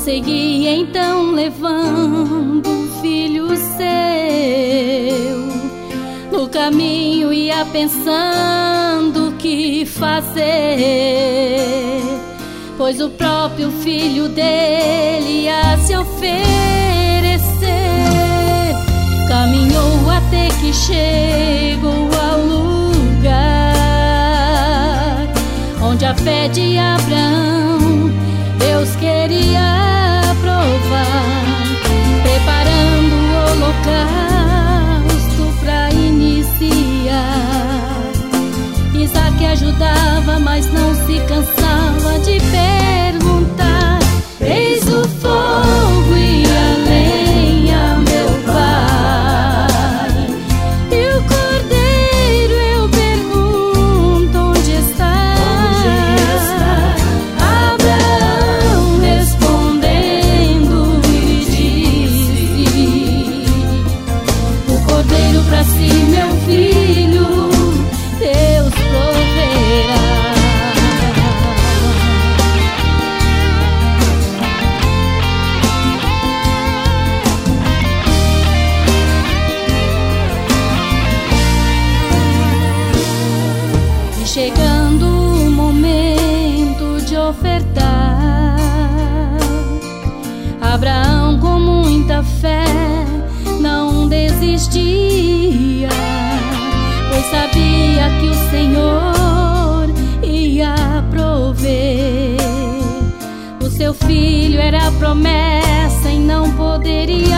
prosseguia então levando o filho seu. No caminho ia pensando o que fazer, pois o próprio filho dele ia se oferecer. Caminhou até que chegou ao lugar onde a fé de Abraão Deus queria provar, preparando o holocausto para iniciar. Isaque ajudava, mas não se cansava de perguntar: eis o fogo e a lenha, meu pai, e o cordeiro, eu pergunto, onde está? Abraão respondendo lhe disse: o cordeiro para si, meu filho, Deus proverá. E chegando o momento de ofertar, Abraão com muita fé não desistia, pois sabia que o Senhor ia prover. O seu filho era a promessa e não poderia